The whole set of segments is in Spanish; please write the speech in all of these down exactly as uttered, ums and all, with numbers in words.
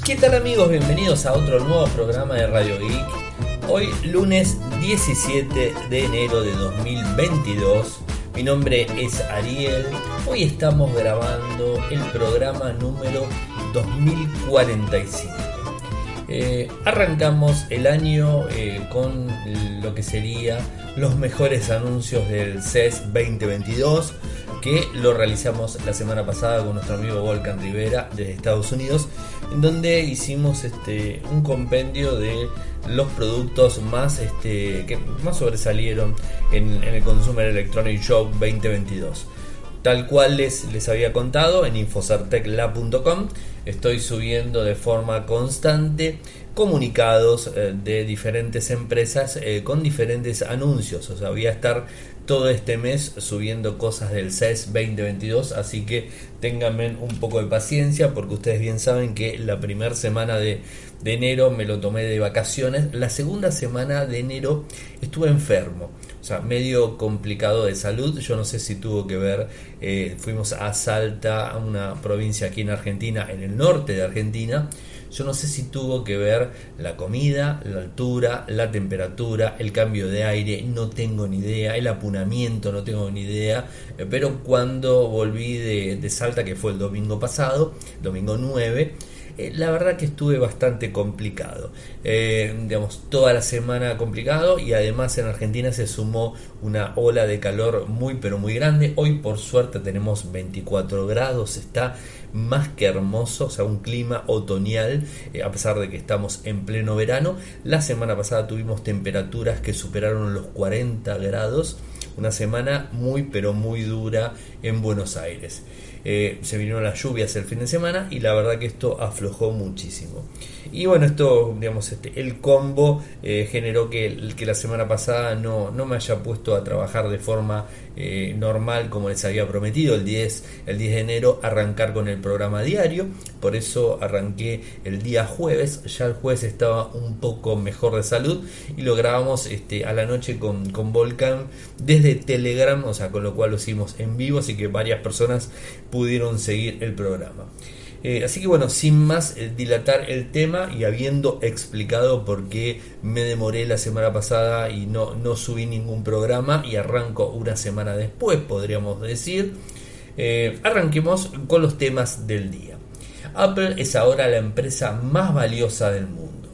¿Qué tal amigos? Bienvenidos a otro nuevo programa de Radio Geek. Hoy lunes diecisiete de enero de dos mil veintidós. Mi nombre es Ariel. Hoy estamos grabando el programa número dos mil cuarenta y cinco. Eh, arrancamos el año eh, con lo que sería los mejores anuncios del C E S veinte veintidós, que lo realizamos la semana pasada con nuestro amigo Volcan Rivera desde Estados Unidos, en donde hicimos este, un compendio de los productos más, este, que más sobresalieron en, en el Consumer Electronic Show veinte veintidós. Tal cual les, les había contado, en infocerteclab punto com estoy subiendo de forma constante comunicados eh, de diferentes empresas eh, con diferentes anuncios. O sea, voy a estar todo este mes subiendo cosas del C E S veinte veintidós, así que ténganme un poco de paciencia, porque ustedes bien saben que la primera semana de, de enero me lo tomé de vacaciones. La segunda semana de enero estuve enfermo, o sea, medio complicado de salud. Yo no sé si tuvo que ver, eh, fuimos a Salta, a una provincia aquí en Argentina, en el norte de Argentina. Yo no sé si tuvo que ver la comida, la altura, la temperatura, el cambio de aire, no tengo ni idea, el apunamiento, no tengo ni idea, eh, pero cuando volví de, de Salta, que fue el domingo pasado, domingo nueve, Eh, la verdad que estuve bastante complicado, eh, digamos, toda la semana complicado, y además en Argentina se sumó una ola de calor muy pero muy grande. Hoy por suerte tenemos veinticuatro grados, está más que hermoso, o sea, un clima otoñal, eh, a pesar de que estamos en pleno verano. La semana pasada tuvimos temperaturas que superaron los cuarenta grados, una semana muy pero muy dura en Buenos Aires. Eh, se vinieron las lluvias el fin de semana y la verdad que esto aflojó muchísimo. Y bueno, esto, digamos, este, el combo eh, generó que, que la semana pasada no, no me haya puesto a trabajar de forma eh, normal como les había prometido. El diez, el diez de enero arrancar con el programa diario, por eso arranqué el día jueves. Ya el jueves estaba un poco mejor de salud y lo grabamos este, a la noche con, con Volcan desde Telegram, o sea, con lo cual lo hicimos en vivo, así que varias personas pudieron seguir el programa. Eh, así que bueno, sin más eh, dilatar el tema, y habiendo explicado por qué me demoré la semana pasada y no, no subí ningún programa y arranco una semana después, podríamos decir, eh, arranquemos con los temas del día. Apple es ahora la empresa más valiosa del mundo.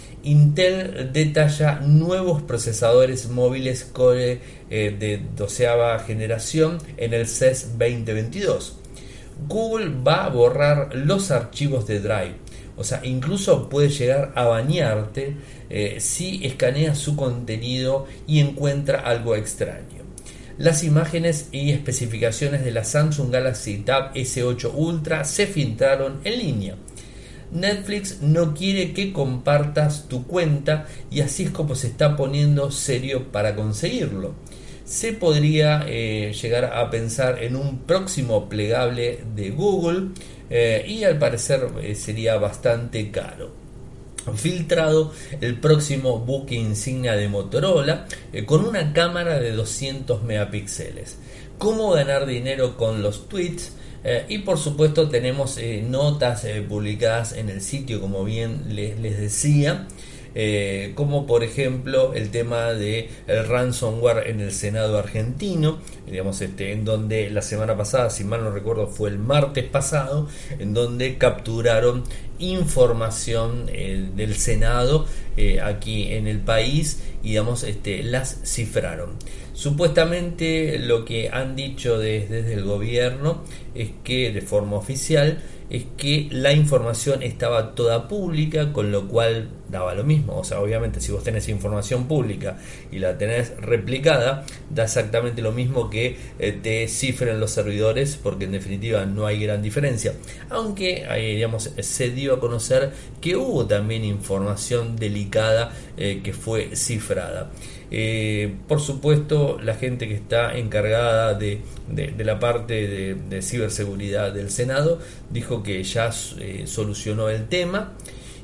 Intel detalla nuevos procesadores móviles Core eh, de doceava generación en el C E S veinte veintidós. Google va a borrar los archivos de Drive, o sea, incluso puede llegar a bañarte eh, si escanea su contenido y encuentra algo extraño. Las imágenes y especificaciones de la Samsung Galaxy Tab S ocho Ultra se filtraron en línea. Netflix no quiere que compartas tu cuenta, y así es como se está poniendo serio para conseguirlo. Se podría eh, llegar a pensar en un próximo plegable de Google, eh, y al parecer eh, sería bastante caro. Filtrado el próximo buque insignia de Motorola, eh, con una cámara de doscientos megapíxeles. Cómo ganar dinero con los tweets. Eh, y por supuesto tenemos eh, notas eh, publicadas en el sitio, como bien les, les decía. Eh, como por ejemplo el tema de el ransomware en el Senado argentino, digamos, este, en donde la semana pasada, si mal no recuerdo fue el martes pasado, en donde capturaron información eh, del Senado eh, aquí en el país, y digamos, este, las cifraron. Supuestamente lo que han dicho de, desde el gobierno es que, de forma oficial, es que la información estaba toda pública, con lo cual daba lo mismo. O sea, obviamente si vos tenés información pública y la tenés replicada, da exactamente lo mismo que eh, te cifren los servidores, porque en definitiva no hay gran diferencia. Aunque eh, digamos, se dio a conocer que hubo también información delicada eh, que fue cifrada. Eh, por supuesto, la gente que está encargada de, de, de la parte de, de ciberseguridad del Senado dijo que ya eh, solucionó el tema,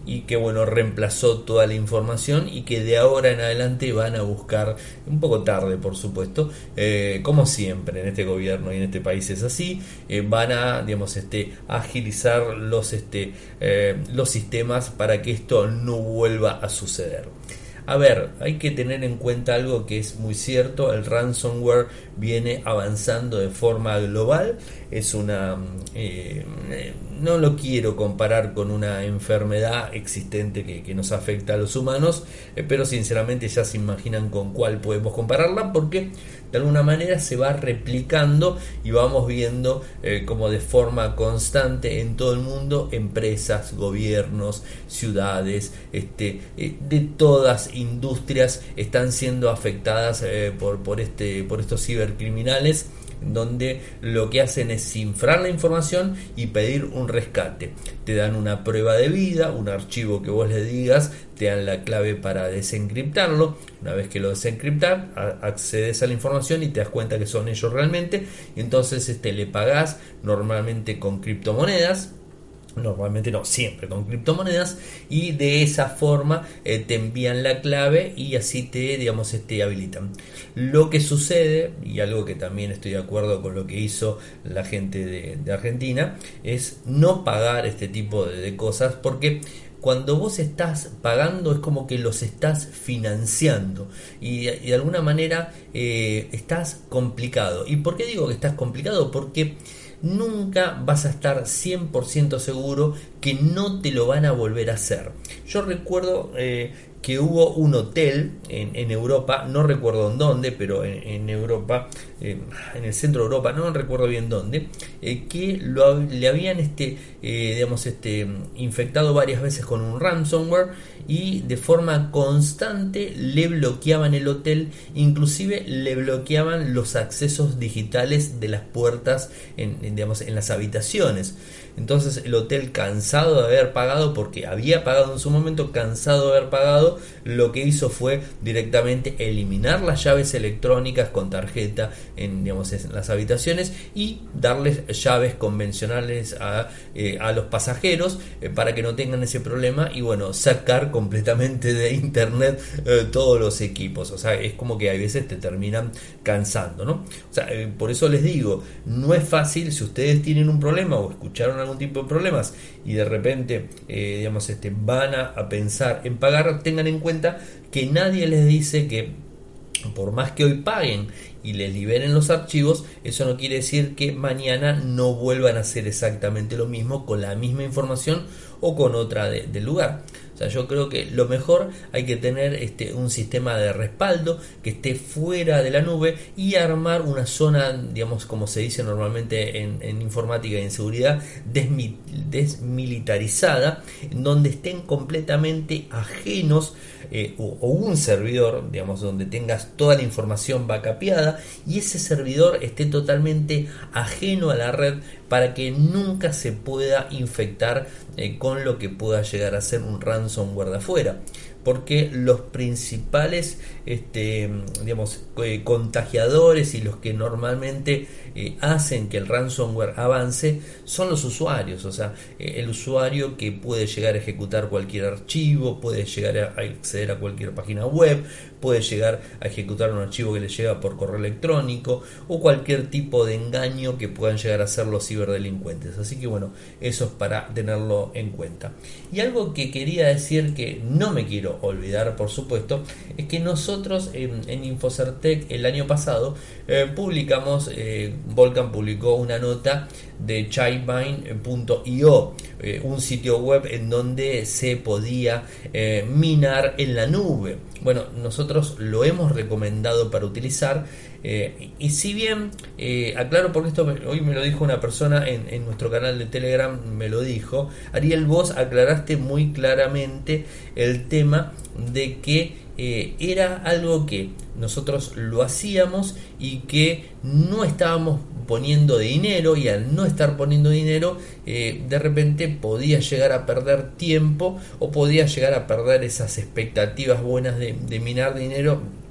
y que bueno, reemplazó toda la información y que de ahora en adelante van a buscar, un poco tarde por supuesto, eh, como siempre en este gobierno y en este país es así, eh, van a digamos este agilizar los este eh, los sistemas para que esto no vuelva a suceder. A ver, hay que tener en cuenta algo que es muy cierto: el ransomware viene avanzando de forma global. Es una eh, no lo quiero comparar con una enfermedad existente que, que nos afecta a los humanos, eh, pero sinceramente ya se imaginan con cuál podemos compararla, porque de alguna manera se va replicando y vamos viendo eh, como de forma constante en todo el mundo empresas, gobiernos, ciudades, este, eh, de todas industrias están siendo afectadas eh, por, por, este, por estos cibercriminales, donde lo que hacen es cifrar la información y pedir un rescate. Te dan una prueba de vida, un archivo que vos le digas, te dan la clave para desencriptarlo. Una vez que lo desencriptas, accedes a la información y te das cuenta que son ellos realmente, y entonces este, le pagás normalmente con criptomonedas. Normalmente no, siempre con criptomonedas, y de esa forma eh, te envían la clave y así te, digamos, te habilitan. Lo que sucede, y algo que también estoy de acuerdo con lo que hizo la gente de, de Argentina, es no pagar este tipo de, de cosas, porque cuando vos estás pagando es como que los estás financiando y, y de alguna manera eh, estás complicado. ¿Y por qué digo que estás complicado? Porque nunca vas a estar cien por ciento seguro que no te lo van a volver a hacer. Yo recuerdo eh, que hubo un hotel en, en Europa, no recuerdo en dónde, pero en, en Europa, eh, en el centro de Europa, no recuerdo bien dónde, eh, que lo, le habían este, eh, digamos, este, infectado varias veces con un ransomware y de forma constante le bloqueaban el hotel, inclusive le bloqueaban los accesos digitales de las puertas en, en, digamos, en las habitaciones. Entonces el hotel, cansado de haber pagado, porque había pagado en su momento, cansado de haber pagado, lo que hizo fue directamente eliminar las llaves electrónicas con tarjeta en, digamos, en las habitaciones y darles llaves convencionales a, eh, a los pasajeros eh, para que no tengan ese problema, y bueno, sacar completamente de internet eh, todos los equipos. O sea, es como que a veces te terminan cansando, ¿no? O sea, eh, por eso les digo, no es fácil. Si ustedes tienen un problema o escucharon algún tipo de problemas y de repente eh, digamos este van a, a pensar en pagar, tengan en cuenta que nadie les dice que por más que hoy paguen y les liberen los archivos, eso no quiere decir que mañana no vuelvan a hacer exactamente lo mismo con la misma información o con otra de, del lugar. O sea, yo creo que lo mejor, hay que tener este, un sistema de respaldo que esté fuera de la nube y armar una zona, digamos, como se dice normalmente en, en informática y en seguridad, desmi, desmilitarizada, en donde estén completamente ajenos eh, o, o un servidor, digamos, donde tengas toda la información backupeada y ese servidor esté totalmente ajeno a la red, para que nunca se pueda infectar eh, con lo que pueda llegar a ser un ransomware de afuera. Porque los principales este, digamos, eh, contagiadores y los que normalmente eh, hacen que el ransomware avance son los usuarios. O sea, eh, el usuario que puede llegar a ejecutar cualquier archivo, puede llegar a acceder a cualquier página web, puede llegar a ejecutar un archivo que le llega por correo electrónico o cualquier tipo de engaño que puedan llegar a hacer los ciberdelincuentes. Así que bueno, eso es para tenerlo en cuenta. Y algo que quería decir, que no me quiero olvidar, por supuesto, es que nosotros en, en Infocertec el año pasado eh, publicamos, eh, Volcan publicó una nota de chainmine punto io, eh, un sitio web en donde se podía eh, minar en la nube. Bueno, nosotros lo hemos recomendado para utilizar, eh, y si bien, eh, aclaro porque esto me, hoy me lo dijo una persona en, en nuestro canal de Telegram, me lo dijo, Ariel, vos aclaraste muy claramente el tema de que eh, era algo que nosotros lo hacíamos y que no estábamos poniendo dinero, y al no estar poniendo dinero eh, de repente podía llegar a perder tiempo o podía llegar a perder esas expectativas buenas de, de minar dinero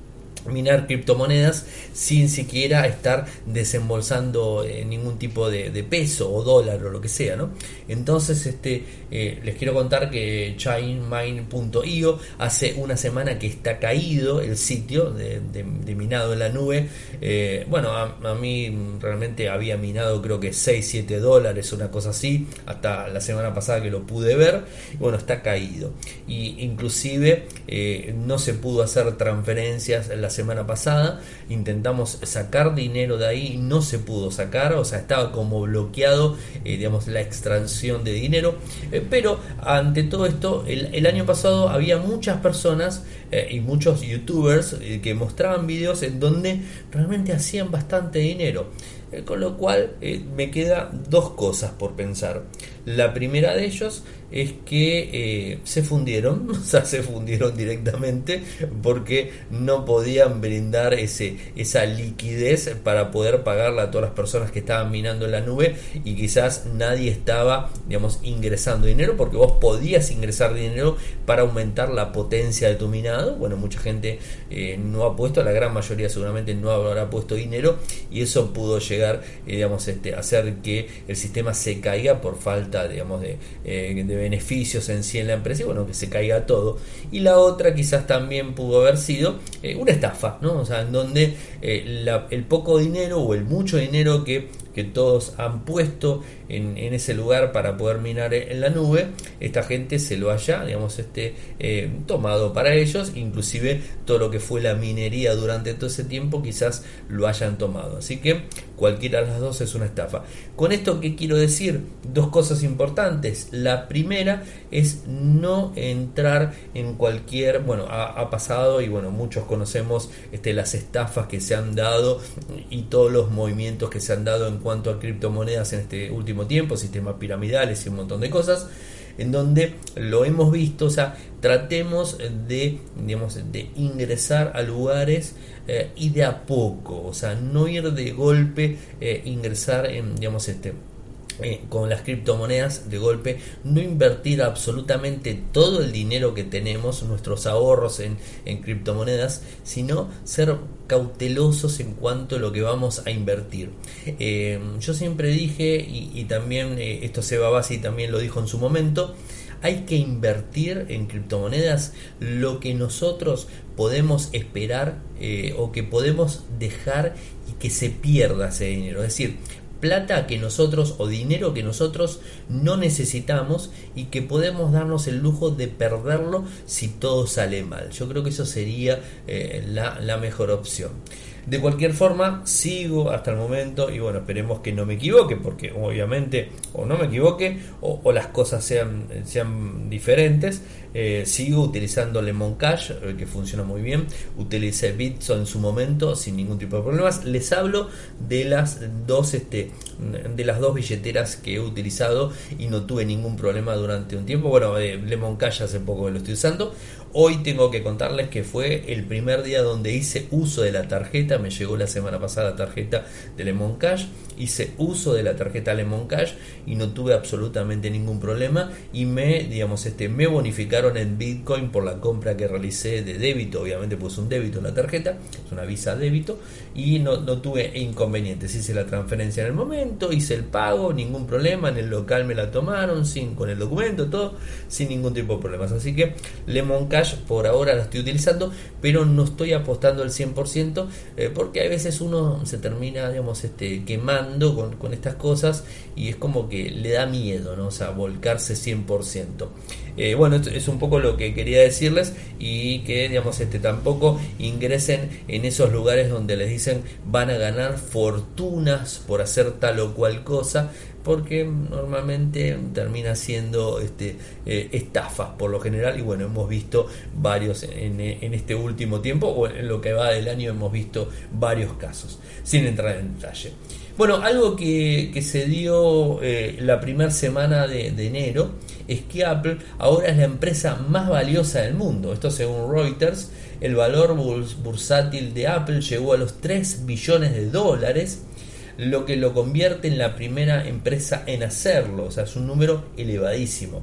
minar criptomonedas sin siquiera estar desembolsando eh, ningún tipo de, de peso o dólar o lo que sea, ¿no? Entonces este eh, les quiero contar que chainmine punto io hace una semana que está caído el sitio de, de, de minado en la nube. eh, bueno a, a mí realmente había minado creo que seis siete dólares, una cosa así, hasta la semana pasada que lo pude ver. Y bueno, está caído, y inclusive eh, no se pudo hacer transferencias en la semana pasada. Intentamos sacar dinero de ahí, no se pudo sacar, o sea, estaba como bloqueado, eh, digamos, la extracción de dinero. Eh, pero ante todo esto, el, el año pasado había muchas personas eh, y muchos youtubers eh, que mostraban videos en donde realmente hacían bastante dinero. Eh, con lo cual eh, me queda dos cosas por pensar. La primera de ellos es que eh, se fundieron, o sea, se fundieron directamente porque no podían brindar ese, esa liquidez para poder pagarle a todas las personas que estaban minando en la nube, y quizás nadie estaba, digamos, ingresando dinero, porque vos podías ingresar dinero para aumentar la potencia de tu minado. Bueno, mucha gente eh, no ha puesto, la gran mayoría seguramente no habrá puesto dinero, y eso pudo llegar, eh, digamos, este, hacer que el sistema se caiga por falta, digamos, de, eh, de beneficios en sí en la empresa, y bueno, que se caiga todo. Y la otra quizás también pudo haber sido eh, una estafa, ¿no? O sea, en donde eh, la, el poco dinero o el mucho dinero que, que todos han puesto en, en ese lugar para poder minar en la nube, esta gente se lo haya, digamos, este, eh, tomado para ellos. Inclusive todo lo que fue la minería durante todo ese tiempo quizás lo hayan tomado. Así que cualquiera de las dos es una estafa. Con esto, ¿qué quiero decir? Dos cosas importantes. La primera es no entrar en cualquier, bueno, ha, ha pasado, y bueno, muchos conocemos este, las estafas que se han dado y todos los movimientos que se han dado en cuanto a criptomonedas en este último tiempo, sistemas piramidales y un montón de cosas, en donde lo hemos visto. O sea, tratemos de, digamos, de ingresar a lugares eh, y de a poco, o sea, no ir de golpe, eh, ingresar en, digamos, este Eh, con las criptomonedas de golpe, no invertir absolutamente todo el dinero que tenemos, nuestros ahorros en, en criptomonedas, sino ser cautelosos en cuanto a lo que vamos a invertir. Eh, yo siempre dije, y, y también eh, esto Seba Bassi también lo dijo en su momento, hay que invertir en criptomonedas lo que nosotros podemos esperar eh, o que podemos dejar y que se pierda ese dinero. Es decir, plata que nosotros, o dinero que nosotros no necesitamos y que podemos darnos el lujo de perderlo si todo sale mal. Yo creo que eso sería eh, la, la mejor opción. De cualquier forma, sigo hasta el momento, y bueno, esperemos que no me equivoque, porque obviamente o no me equivoque o, o las cosas sean, sean diferentes. Eh, sigo utilizando Lemon Cash, eh, que funciona muy bien. Utilicé Bitso en su momento sin ningún tipo de problemas. Les hablo de las dos este, de las dos billeteras que he utilizado y no tuve ningún problema durante un tiempo. Bueno, eh, Lemon Cash hace poco que lo estoy usando. Hoy tengo que contarles que fue el primer día donde hice uso de la tarjeta. Me llegó la semana pasada la tarjeta de Lemon Cash. Hice uso de la tarjeta Lemon Cash y no tuve absolutamente ningún problema. Y me, digamos, este, me bonificaron en Bitcoin por la compra que realicé de débito. Obviamente puse un débito en la tarjeta, es una Visa débito, y no, no tuve inconvenientes. Hice la transferencia en el momento, hice el pago, ningún problema. En el local me la tomaron sin, con el documento, todo, sin ningún tipo de problemas. Así que Lemon Cash por ahora la estoy utilizando, pero no estoy apostando al cien por ciento, eh, porque a veces uno se termina, digamos, este, quemando con, con estas cosas, y es como que le da miedo, ¿no? O sea, volcarse cien por ciento. Eh, bueno, esto es un poco lo que quería decirles, y que, digamos, este, tampoco ingresen en esos lugares donde les dicen van a ganar fortunas por hacer tal o cual cosa, porque normalmente termina siendo este, eh, estafas por lo general. Y bueno, hemos visto varios en, en este último tiempo, o en lo que va del año hemos visto varios casos, sin entrar en detalle. Bueno, algo que, que se dio eh, la primera semana de, de enero es que Apple ahora es la empresa más valiosa del mundo. Esto según Reuters. El valor bursátil de Apple llegó a los tres billones de dólares, lo que lo convierte en la primera empresa en hacerlo. O sea, es un número elevadísimo.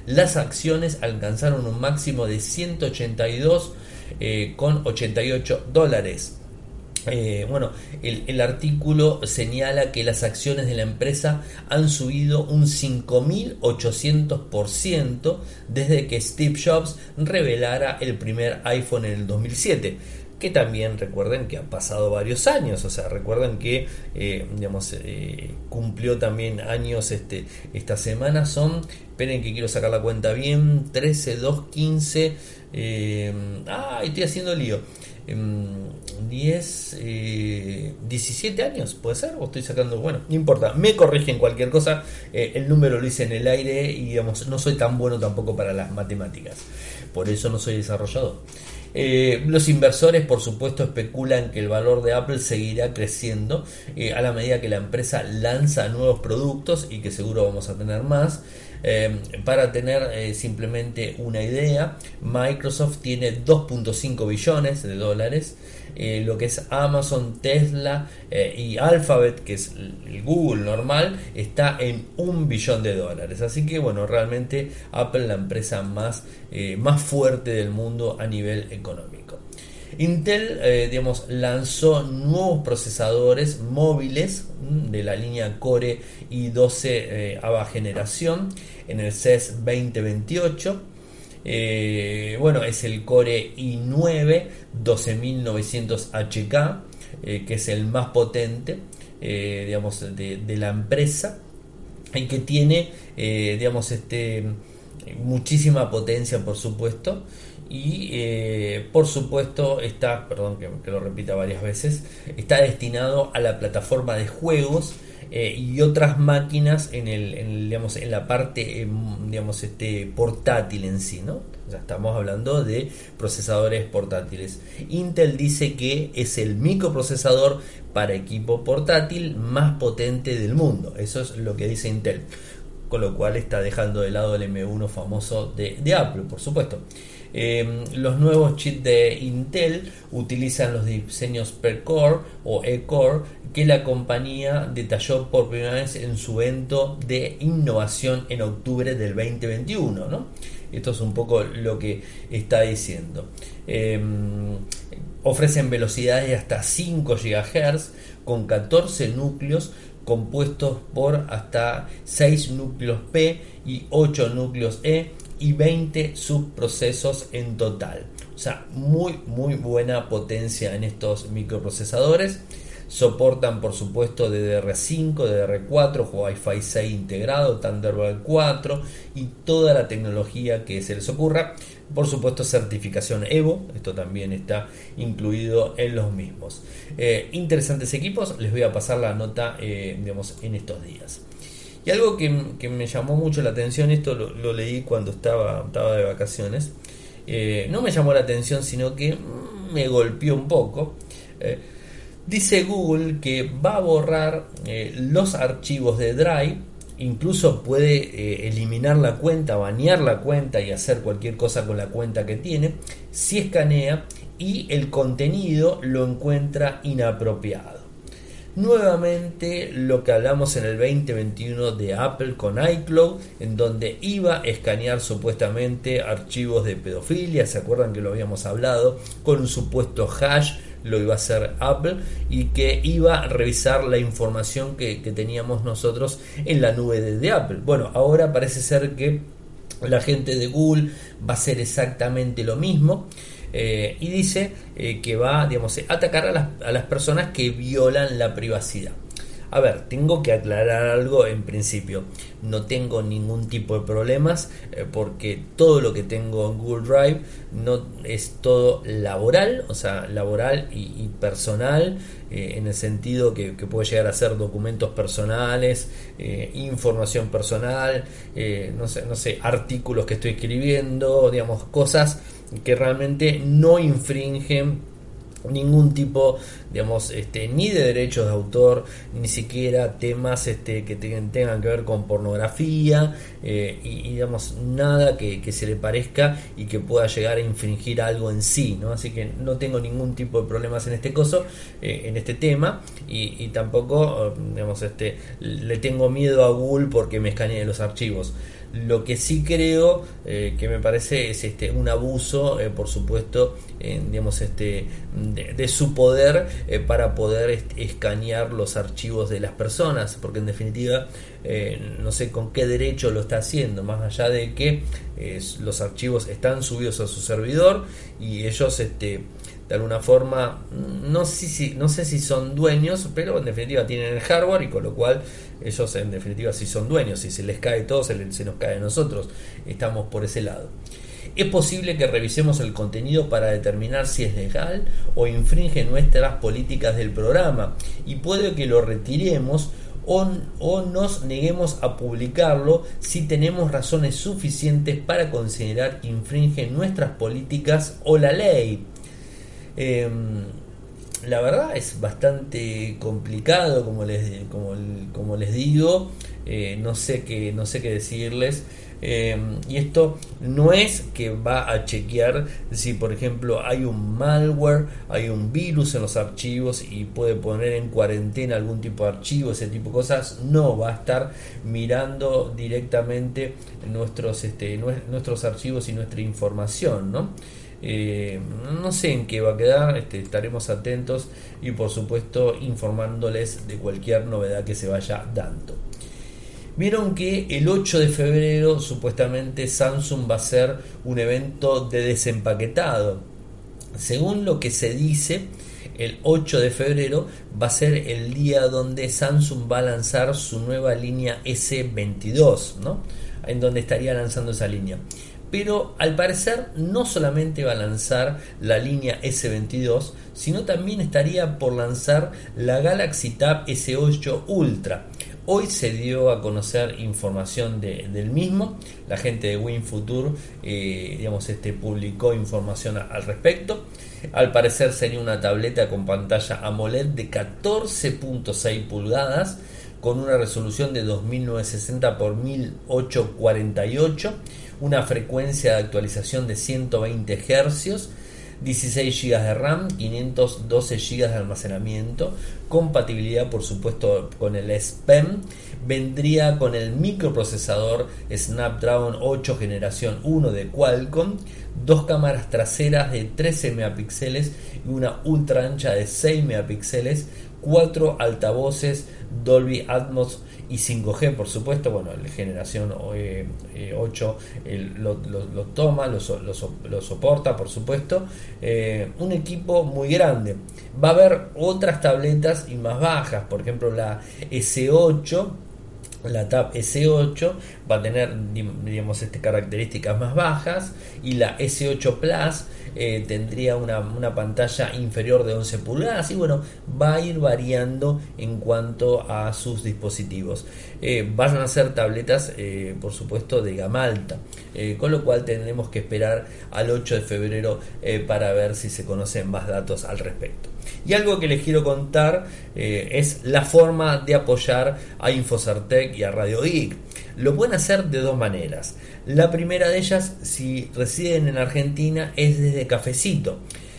las acciones alcanzaron un máximo de ciento ochenta y dos con ochenta y ocho dólares. Eh, bueno, el, el artículo señala que las acciones de la empresa han subido un cinco mil ochocientos por ciento desde que Steve Jobs revelara el primer iPhone en el dos mil siete. Que también recuerden que han pasado varios años, o sea, recuerden que eh, digamos, eh, cumplió también años este, esta semana. Son, esperen que quiero sacar la cuenta bien, trece, dos, quince, eh, ah, estoy haciendo lío, diez, eh, diecisiete años, puede ser, o estoy sacando, bueno, no importa, me corrigen cualquier cosa, eh, el número lo hice en el aire y digamos, no soy tan bueno tampoco para las matemáticas, por eso no soy desarrollador. Eh, los inversores, por supuesto, especulan que el valor de Apple seguirá creciendo eh, a la medida que la empresa lanza nuevos productos y que seguro vamos a tener más. Eh, para tener eh, simplemente una idea, Microsoft tiene dos punto cinco billones de dólares, eh, lo que es Amazon, Tesla eh, y Alphabet, que es el Google normal, está en un billón de dólares. Así que bueno, realmente Apple, la empresa más, eh, más fuerte del mundo a nivel económico. Intel eh, digamos, lanzó nuevos procesadores móviles de la línea Core i doce eh, ava generación en el C E S veinte veintiocho. Eh, bueno, es el Core i nueve doce mil novecientos H K, eh, que es el más potente eh, digamos, de, de la empresa, y que tiene eh, digamos, este, muchísima potencia, por supuesto. Y eh, por supuesto está, perdón que, que lo repita varias veces, está destinado a la plataforma de juegos eh, y otras máquinas en el, en el, digamos, en la parte eh, digamos, este, portátil en sí, ¿no? O sea, estamos hablando de procesadores portátiles. Intel dice que es el microprocesador para equipo portátil más potente del mundo. Eso es lo que dice Intel, con lo cual está dejando de lado el M uno famoso de, de Apple, por supuesto. Eh, los nuevos chips de Intel utilizan los diseños Per-Core o E-Core que la compañía detalló por primera vez en su evento de innovación en octubre del veinte veintiuno, ¿no? Esto es un poco lo que está diciendo. Eh, ofrecen velocidades de hasta cinco gigahercios con catorce núcleos compuestos por hasta seis núcleos P y ocho núcleos E y veinte subprocesos en total. O sea, muy muy buena potencia en estos microprocesadores. Soportan, por supuesto, D D R cinco, D D R cuatro, Wi-Fi seis integrado, Thunderbolt cuatro y toda la tecnología que se les ocurra. Por supuesto, certificación Evo, esto también está incluido en los mismos. Eh, interesantes equipos, les voy a pasar la nota eh, digamos, en estos días. Y algo que, que me llamó mucho la atención, esto lo, lo leí cuando estaba, estaba de vacaciones, eh, no me llamó la atención, sino que me golpeó un poco. Eh, dice Google que va a borrar eh, los archivos de Drive, incluso puede eh, eliminar la cuenta, banear la cuenta y hacer cualquier cosa con la cuenta que tiene, si escanea y el contenido lo encuentra inapropiado. Nuevamente lo que hablamos en el veinte veintiuno de Apple con iCloud, en donde iba a escanear supuestamente archivos de pedofilia, se acuerdan que lo habíamos hablado, con un supuesto hash lo iba a hacer Apple, y que iba a revisar la información que, que teníamos nosotros en la nube de, de Apple. Bueno, ahora parece ser que la gente de Google va a hacer exactamente lo mismo. Eh, y dice eh, que va, digamos, a atacar a las, a las personas que violan la privacidad. A ver, tengo que aclarar algo en principio. No tengo ningún tipo de problemas eh, porque todo lo que tengo en Google Drive no es todo laboral, o sea, laboral y, y personal, eh, en el sentido que, que puede llegar a ser documentos personales, eh, información personal, eh, no sé, no sé, artículos que estoy escribiendo, digamos, cosas que realmente no infringen ningún tipo, digamos, este, ni de derechos de autor, ni siquiera temas este, que tengan, tengan que ver con pornografía, eh, y, y digamos, nada que, que se le parezca y que pueda llegar a infringir algo en sí, ¿no? Así que no tengo ningún tipo de problemas en este coso, eh, en este tema, y, y tampoco, digamos, este, le tengo miedo a Google porque me escanee los archivos. Lo que sí creo eh, que me parece es este un abuso, eh, por supuesto, eh, digamos este de, de su poder, eh, para poder est- escanear los archivos de las personas, porque en definitiva eh, no sé con qué derecho lo está haciendo, más allá de que eh, los archivos están subidos a su servidor y ellos este de alguna forma, no sé, si, no sé si son dueños, pero en definitiva tienen el hardware, y con lo cual ellos en definitiva sí son dueños. Si se les cae todo, se, les, se nos cae a nosotros. Estamos por ese lado. Es posible que revisemos el contenido para determinar si es legal o infringe nuestras políticas del programa, y puede que lo retiremos o, o nos neguemos a publicarlo si tenemos razones suficientes para considerar que infringe nuestras políticas o la ley. Eh, la verdad es bastante complicado, como les, como, como les digo, eh, no sé qué, no sé qué decirles. Eh, y esto no es que va a chequear si, por ejemplo, hay un malware, hay un virus en los archivos y puede poner en cuarentena algún tipo de archivo, ese tipo de cosas. No va a estar mirando directamente nuestros, este, nuestros archivos y nuestra información, ¿no? Eh, no sé en qué va a quedar, este, estaremos atentos y por supuesto informándoles de cualquier novedad que se vaya dando. Vieron que el ocho de febrero supuestamente Samsung va a hacer un evento de desempaquetado. Según lo que se dice, el ocho de febrero va a ser el día donde Samsung va a lanzar su nueva línea ese veintidós, ¿no? En donde estaría lanzando esa línea. Pero al parecer no solamente va a lanzar la línea ese veintidós, sino también estaría por lanzar la Galaxy Tab ese ocho Ultra. Hoy se dio a conocer información de, del mismo. La gente de WinFuture eh, digamos, este, publicó información a, al respecto. Al parecer sería una tableta con pantalla AMOLED de catorce punto seis pulgadas, con una resolución de dos mil novecientos sesenta por mil ochocientos cuarenta y ocho, una frecuencia de actualización de ciento veinte hercios, dieciséis gigas de RAM, quinientos doce gigas de almacenamiento, compatibilidad por supuesto con el S P E M, vendría con el microprocesador Snapdragon ocho generación uno de Qualcomm, dos cámaras traseras de trece megapíxeles y una ultra ancha de seis megapíxeles, cuatro altavoces Dolby Atmos y cinco G, por supuesto. Bueno, la generación eh, eh, ocho eh, lo, lo, lo toma, lo, lo, lo soporta, por supuesto. Eh, un equipo muy grande. Va a haber otras tabletas y más bajas, por ejemplo la ese ocho. La Tab ese ocho va a tener, digamos, este, características más bajas, y la ese ocho Plus eh, tendría una, una pantalla inferior de once pulgadas, y bueno, va a ir variando en cuanto a sus dispositivos. Eh, van a ser tabletas, eh, por supuesto, de gama alta, eh, con lo cual tendremos que esperar al ocho de febrero eh, para ver si se conocen más datos al respecto. Y algo que les quiero contar eh, es la forma de apoyar a Infocertec y a Radio Geek. Lo pueden hacer de dos maneras. La primera de ellas, si residen en Argentina, es desde Cafecito.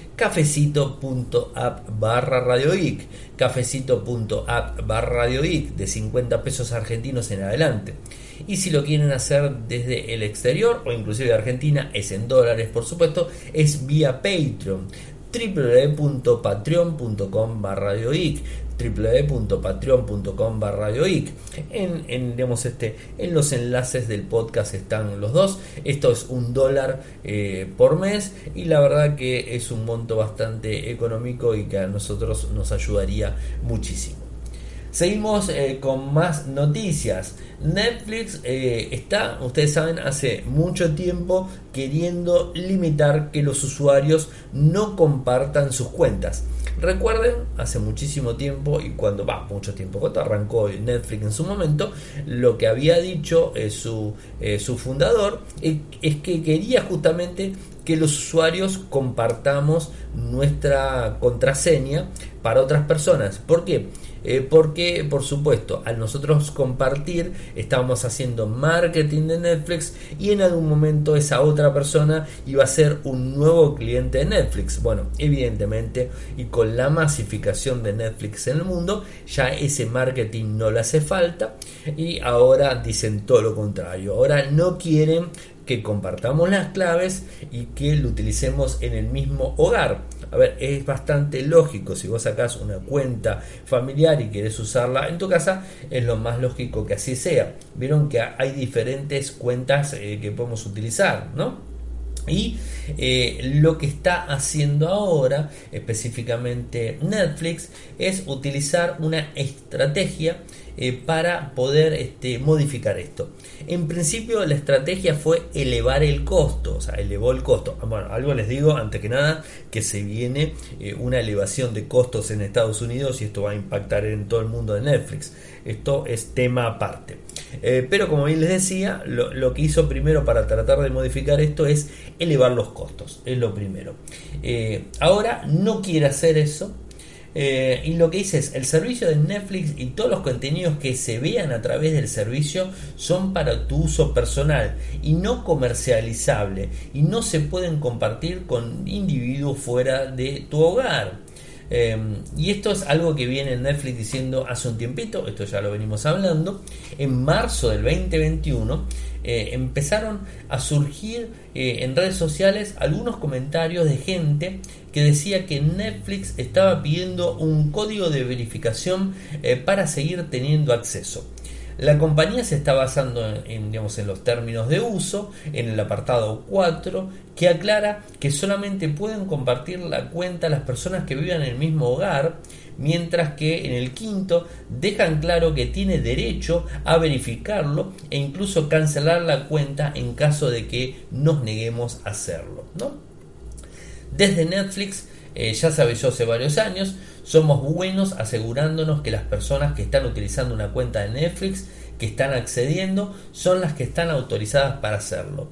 Cafecito.app barra Radio Geek. Cafecito.app barra Radio Geek, de cincuenta pesos argentinos en adelante. Y si lo quieren hacer desde el exterior o inclusive de Argentina, es en dólares, por supuesto, es vía Patreon. doble u doble u doble u punto patreon punto com barra radio geek, doble u doble u doble u punto patreon punto com barra radio geek. En, en, digamos, este, en los enlaces del podcast están los dos. Esto es un dólar eh, por mes, y la verdad que es un monto bastante económico y que a nosotros nos ayudaría muchísimo. Seguimos eh, con más noticias. Netflix eh, está, ustedes saben, hace mucho tiempo queriendo limitar que los usuarios no compartan sus cuentas. Recuerden, hace muchísimo tiempo, y cuando va mucho tiempo, cuando arrancó Netflix en su momento, lo que había dicho eh, su, eh, su fundador eh, es que quería justamente que los usuarios compartamos nuestra contraseña para otras personas. ¿Por qué? Eh, porque, por supuesto, al nosotros compartir, estamos haciendo marketing de Netflix y en algún momento esa otra persona iba a ser un nuevo cliente de Netflix. Bueno, evidentemente, y con la masificación de Netflix en el mundo, ya ese marketing no le hace falta y ahora dicen todo lo contrario. Ahora no quieren que compartamos las claves y que lo utilicemos en el mismo hogar. A ver, es bastante lógico. Si vos sacás una cuenta familiar y querés usarla en tu casa, es lo más lógico que así sea. Vieron que hay diferentes cuentas eh, que podemos utilizar, ¿no? Y eh, lo que está haciendo ahora específicamente Netflix es utilizar una estrategia eh, para poder este, modificar esto. En principio la estrategia fue elevar el costo, o sea, elevó el costo. Bueno, algo les digo antes que nada, que se viene eh, una elevación de costos en Estados Unidos y esto va a impactar en todo el mundo de Netflix. Esto es tema aparte. Eh, pero como bien les decía, lo, lo que hizo primero para tratar de modificar esto es elevar los costos, es lo primero. Eh, ahora no quiere hacer eso. Eh, y lo que dice es, el servicio de Netflix y todos los contenidos que se vean a través del servicio son para tu uso personal y no comercializable y no se pueden compartir con individuos fuera de tu hogar. Eh, y esto es algo que viene Netflix diciendo hace un tiempito, esto ya lo venimos hablando. En marzo del veinte veintiuno eh, empezaron a surgir eh, en redes sociales algunos comentarios de gente que decía que Netflix estaba pidiendo un código de verificación eh, para seguir teniendo acceso. La compañía se está basando en, en, digamos, en los términos de uso, en el apartado cuatro, que aclara que solamente pueden compartir la cuenta las personas que vivan en el mismo hogar, mientras que en el quinto dejan claro que tiene derecho a verificarlo e incluso cancelar la cuenta en caso de que nos neguemos a hacerlo, ¿no? Desde Netflix, eh, ya se avisó hace varios años, somos buenos asegurándonos que las personas que están utilizando una cuenta de Netflix, que están accediendo, son las que están autorizadas para hacerlo.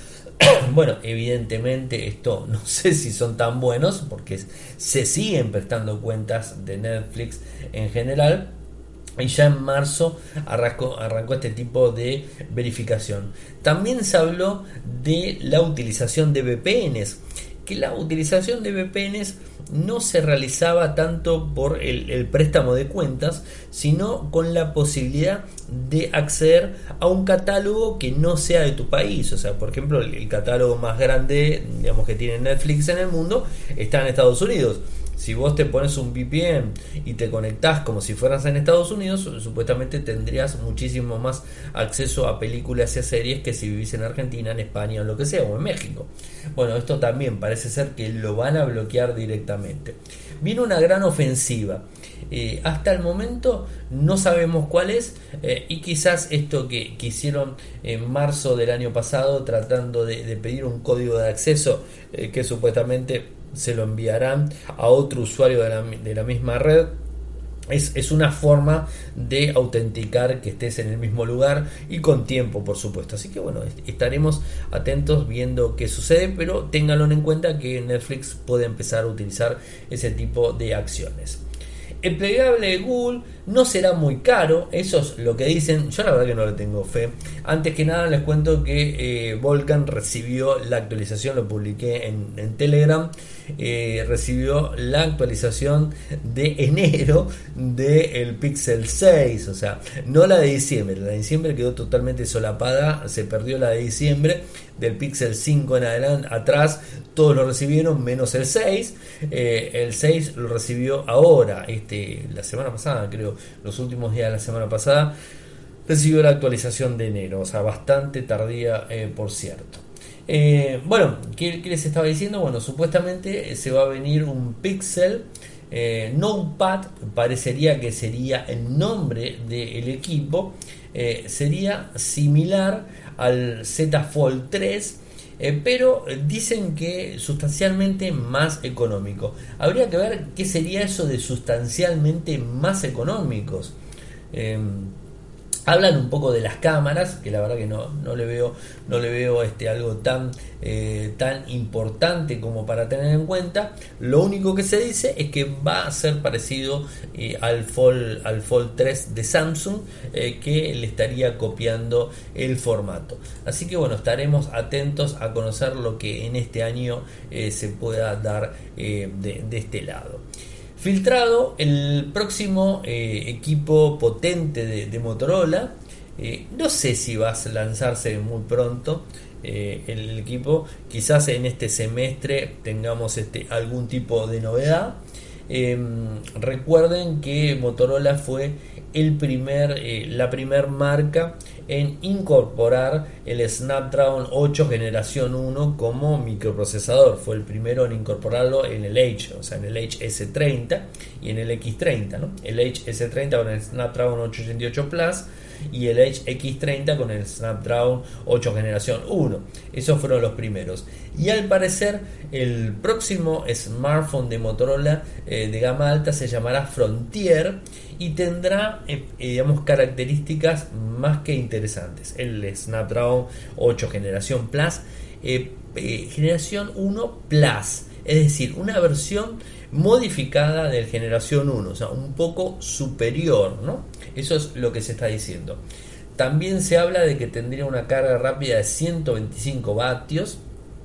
Bueno, evidentemente esto no sé si son tan buenos porque se siguen prestando cuentas de Netflix en general. Y ya en marzo arrancó, arrancó este tipo de verificación. También se habló de la utilización de V P Ns, que la utilización de V P Ns no se realizaba tanto por el, el préstamo de cuentas, sino con la posibilidad de acceder a un catálogo que no sea de tu país. O sea, por ejemplo, el, el catálogo más grande, digamos, que tiene Netflix en el mundo está en Estados Unidos. Si vos te pones un V P N y te conectás como si fueras en Estados Unidos, supuestamente tendrías muchísimo más acceso a películas y a series que si vivís en Argentina, en España o lo que sea, o en México. Bueno, esto también parece ser que lo van a bloquear directamente. Viene una gran ofensiva. Eh, hasta el momento no sabemos cuál es, eh, y quizás esto que, que hicieron en marzo del año pasado tratando de, de pedir un código de acceso eh, que supuestamente se lo enviarán a otro usuario de la, de la misma red. Es, es una forma de autenticar que estés en el mismo lugar y con tiempo, por supuesto. Así que bueno, estaremos atentos viendo qué sucede, pero ténganlo en cuenta que Netflix puede empezar a utilizar ese tipo de acciones. El plegable de Google no será muy caro, eso es lo que dicen. Yo la verdad que no le tengo fe. Antes que nada les cuento que eh, Volcan recibió la actualización, lo publiqué en, en Telegram, eh, recibió la actualización de enero del Pixel seis, o sea, no la de diciembre. La de diciembre quedó totalmente solapada, se perdió la de diciembre. Del Pixel cinco en adelante, atrás, todos lo recibieron menos el seis. Eh, el seis lo recibió ahora, este, la semana pasada, creo, los últimos días de la semana pasada, recibió la actualización de enero, o sea, bastante tardía, eh, por cierto. Eh, bueno, ¿qué, ¿qué les estaba diciendo? Bueno, supuestamente se va a venir un Pixel eh, Notepad, parecería que sería el nombre del equipo, eh, sería similar al Z Fold tres, eh, pero dicen que sustancialmente más económico. Habría que ver qué sería eso de sustancialmente más económicos. Eh, Hablan un poco de las cámaras, que la verdad que no, no le veo, no le veo este, algo tan, eh, tan importante como para tener en cuenta. Lo único que se dice es que va a ser parecido eh, al Fold, al Fold tres de Samsung, eh, que le estaría copiando el formato. Así que bueno, estaremos atentos a conocer lo que en este año eh, se pueda dar eh, de, de este lado. Filtrado el próximo eh, equipo potente de, de Motorola. Eh, no sé si va a lanzarse muy pronto eh, el equipo. Quizás en este semestre tengamos este, algún tipo de novedad. Eh, recuerden que Motorola fue el primer, eh, la primer marca en incorporar el Snapdragon ocho generación uno como microprocesador. Fue el primero en incorporarlo en el Edge, o sea en el Edge ese treinta y en el equis treinta, ¿no? El Edge ese treinta con el Snapdragon ochocientos ochenta y ocho Plus y el Edge equis treinta con el Snapdragon ocho generación uno. Esos fueron los primeros. Y al parecer el próximo smartphone de Motorola eh, de gama alta se llamará Frontier y tendrá eh, digamos características más que interesantes. El Snapdragon ocho generación Plus, eh, eh, generación uno Plus, es decir, una versión modificada del generación uno, o sea, un poco superior, ¿no? Eso es lo que se está diciendo. También se habla de que tendría una carga rápida de ciento veinticinco vatios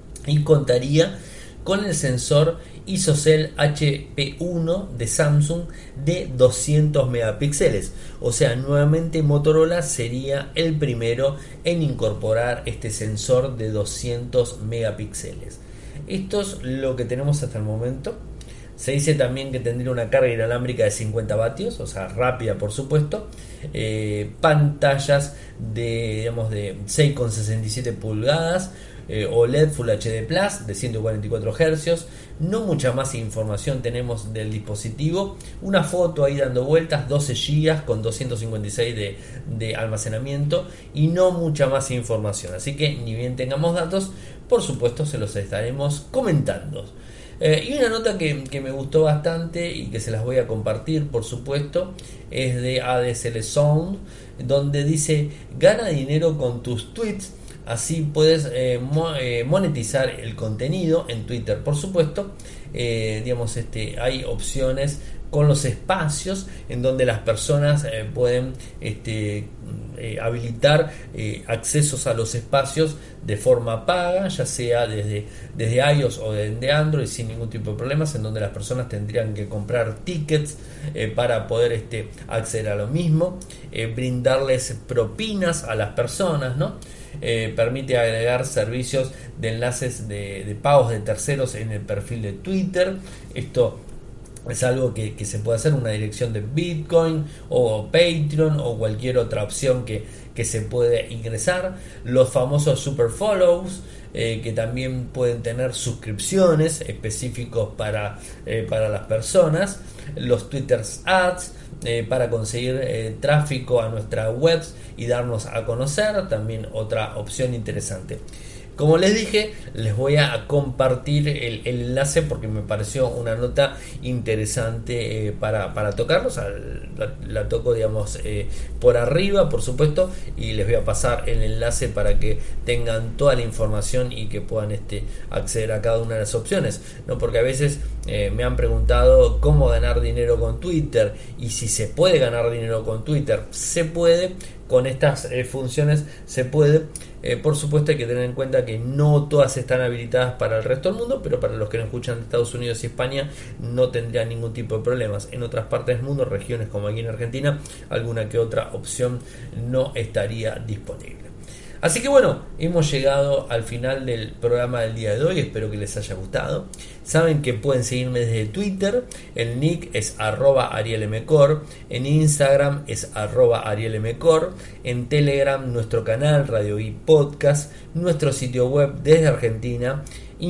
y contaría con el sensor ISOCELL H P uno de Samsung de doscientos megapíxeles. O sea, nuevamente Motorola sería el primero en incorporar este sensor de doscientos megapíxeles. Esto es lo que tenemos hasta el momento. Se dice también que tendría una carga inalámbrica de cincuenta vatios, o sea, rápida por supuesto. Eh, pantallas de, digamos, de seis coma sesenta y siete pulgadas, eh, O L E D Full H D Plus de ciento cuarenta y cuatro hercios. No mucha más información tenemos del dispositivo. Una foto ahí dando vueltas, doce gigas con doscientos cincuenta y seis de, de almacenamiento y no mucha más información. Así que ni bien tengamos datos, por supuesto se los estaremos comentando. Eh, y una nota que, que me gustó bastante y que se las voy a compartir, por supuesto, es de A D S L Sound, donde dice: gana dinero con tus tweets, así puedes eh, mo- eh, monetizar el contenido en Twitter, por supuesto. Eh, digamos, este, hay opciones con los espacios en donde las personas eh, pueden este, eh, habilitar eh, accesos a los espacios de forma paga, ya sea desde, desde iOS o desde Android, sin ningún tipo de problemas, en donde las personas tendrían que comprar tickets eh, para poder este, acceder a lo mismo, eh, brindarles propinas a las personas, ¿no? Eh, permite agregar servicios de enlaces de, de pagos de terceros en el perfil de Twitter. Esto es algo que, que se puede hacer, una dirección de Bitcoin o Patreon o cualquier otra opción que, que se puede ingresar. Los famosos super follows, eh, que también pueden tener suscripciones específicos para, eh, para las personas. Los Twitter ads, eh, para conseguir eh, tráfico a nuestras webs y darnos a conocer, también otra opción interesante. Como les dije, les voy a compartir el, el enlace porque me pareció una nota interesante eh, para, para tocarlo. O sea, la, la toco, digamos, eh, por arriba, por supuesto, y les voy a pasar el enlace para que tengan toda la información y que puedan este, acceder a cada una de las opciones, ¿no? Porque a veces eh, me han preguntado cómo ganar dinero con Twitter y si se puede ganar dinero con Twitter. Se puede, con estas eh, funciones se puede. Eh, por supuesto hay que tener en cuenta que no todas están habilitadas para el resto del mundo, pero para los que nos escuchan de Estados Unidos y España no tendría ningún tipo de problemas. En otras partes del mundo, regiones como aquí en Argentina, alguna que otra opción no estaría disponible. Así que bueno, hemos llegado al final del programa del día de hoy, espero que les haya gustado. Saben que pueden seguirme desde Twitter, el nick es arroba arielmcor, en Instagram es arroba arielmcor, en Telegram nuestro canal Radio Geek Podcast, nuestro sitio web desde Argentina,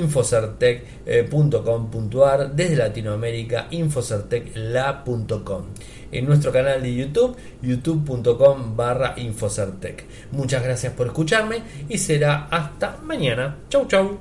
infocertec punto com punto a r, desde Latinoamérica, infocertecla punto com. En nuestro canal de YouTube, youtube punto com barra infocertec. Muchas gracias por escucharme y será hasta mañana. Chau chau.